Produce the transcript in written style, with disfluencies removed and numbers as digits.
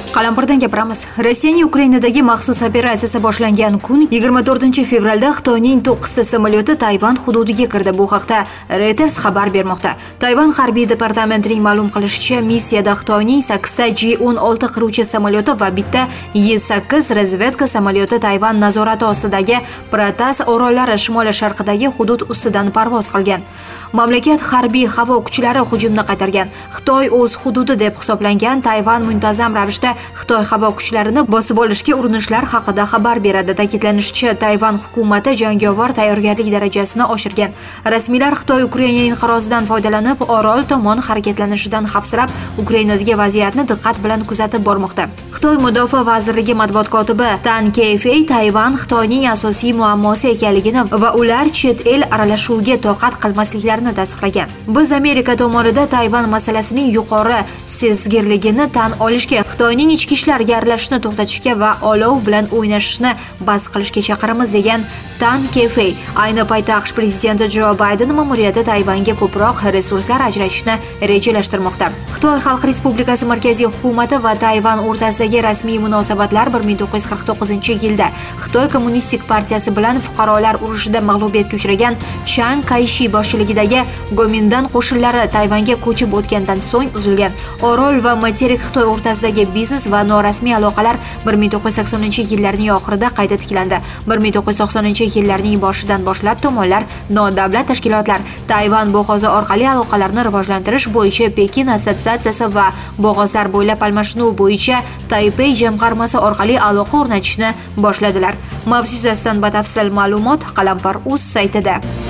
Qalampirdan gapiramiz. Rossiyaning Ukrainadagi maxsus operatsiyasi boshlangan kun 24-fevralda Xitoyning 9 ta samolyoti Tayvan hududiga kirdi. Bu haqda Reuters xabar bermoqda. Tayvan harbiy departamentining ma'lum qilishicha, missiyada Xitoyning 8 ta J-16 qiruvchi samolyoti va bitta Y-8 razvedka samolyoti Tayvan nazorati ostidagi Pratas orollari shimoli-sharqidagi hudud ustidan parvoz qilgan. Mamlakat harbiy havo kuchlari hujumni qaytargan. Xitoy o'z hududi deb hisoblangan Tayvan muntazam ravishda Xitoy havo kuchlarini bosib olishga urinishlar haqida xabar beradi. Ta'kidlanishicha, Tayvan hukumati jangovar tayyorgarlik darajasini oshirgan. Rasmiylar Xitoy Ukraina inqirozidan foydalanib, orol tomon harakatlanishidan xavfsirab, Ukrainadagi vaziyatni diqqat bilan kuzatib bormoqda. Xitoy Mudofaa vazirligi matbuot kotibi Tan Keifei Tayvan Xitoyning asosiy muammosi ekanligini va ular chet el aralashuviga toqat qilmasliklarini tasdiqlagan. Biz Amerika tomonida Tayvan masalasining yuqori sezgirligini tan olishga, Xitoyning ichki ishlarga aralashishni to'xtatishga va olov bilan o'ynashishni bas qilishga chaqiramiz degan Tan Keifei. Ayni paytda AQSh prezidenti Jo Bayden ma'muriyati Tayvanga ko'proq resurslar ajratishni rejalashtirmoqda. Xitoy Xalq Respublikasi markaziy hukumati va Tayvan o'rtasidagi rasmiy munosabatlar 1949-yilda Xitoy Kommunistik partiyasi bilan fuqarolar urushida mag'lubiyatga uchragan Chiang Kai-shi boshchiligidagi Gomindan qo'shinlari Tayvanga ko'chib o'tgandan so'ng uzilgan. Orol va materik Xitoy o'rtasidagi biznes va norasmiy aloqalar 1980-yillarning oxirida qayta tiklandi. 1990-yillarning boshidan boshlab tomonlar nodavlat tashkilotlar Tayvan bo'g'ozi orqali aloqalarni rivojlantirish bo'yicha Pekin assotsiatsiyasi va bo'g'ozlar bo'ylab almashinuv bo'yicha Taipei jamg'armasi orqali aloqa o'rnatishni boshladilar. Mavzu yuzasidan batafsil ma'lumot Qalampir.uz saytida.